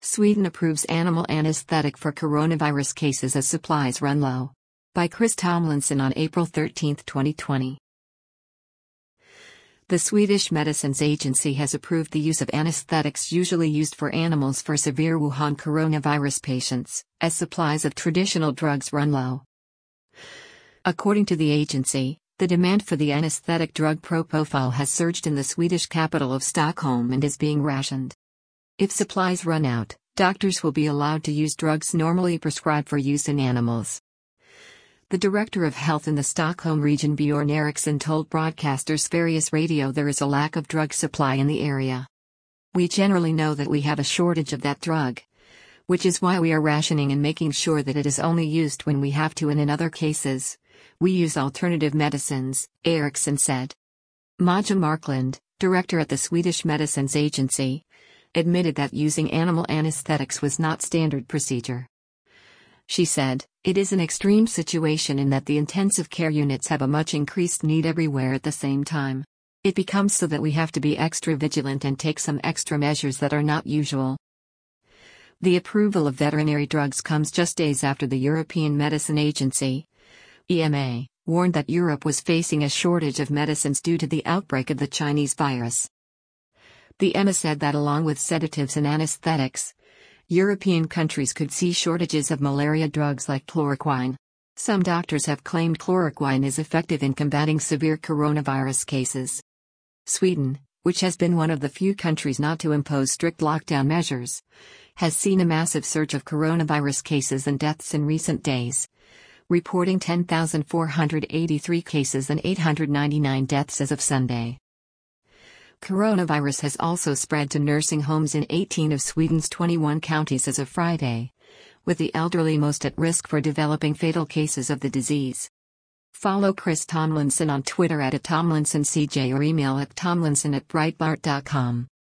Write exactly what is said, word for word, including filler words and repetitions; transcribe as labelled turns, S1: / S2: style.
S1: Sweden approves animal anesthetic for coronavirus cases as supplies run low. By Chris Tomlinson on April thirteenth, twenty twenty. The Swedish Medicines Agency has approved the use of anesthetics usually used for animals for severe Wuhan coronavirus patients, as supplies of traditional drugs run low. According to the agency, the demand for the anesthetic drug propofol has surged in the Swedish capital of Stockholm and is being rationed. If supplies run out, doctors will be allowed to use drugs normally prescribed for use in animals. The director of health in the Stockholm region, Bjorn Eriksson, told broadcasters Sveriges Radio there is a lack of drug supply in the area. We generally know that we have a shortage of that drug, which is why we are rationing and making sure that it is only used when we have to, and in other cases, we use alternative medicines, Eriksson said. Maja Marklund, director at the Swedish Medicines Agency, admitted that using animal anesthetics was not standard procedure. She said, "It is an extreme situation in that the intensive care units have a much increased need everywhere at the same time. It becomes so that we have to be extra vigilant and take some extra measures that are not usual." The approval of veterinary drugs comes just days after the European Medicine Agency, E M A, warned that Europe was facing a shortage of medicines due to the outbreak of the Chinese virus. The E M A said that along with sedatives and anesthetics, European countries could see shortages of malaria drugs like chloroquine. Some doctors have claimed chloroquine is effective in combating severe coronavirus cases. Sweden, which has been one of the few countries not to impose strict lockdown measures, has seen a massive surge of coronavirus cases and deaths in recent days, reporting ten thousand four hundred eighty-three cases and eight hundred ninety-nine deaths as of Sunday. Coronavirus has also spread to nursing homes in eighteen of Sweden's twenty-one counties as of Friday, with the elderly most at risk for developing fatal cases of the disease. Follow Chris Tomlinson on Twitter at Tomlinson C J or email at tomlinson at breitbart dot com.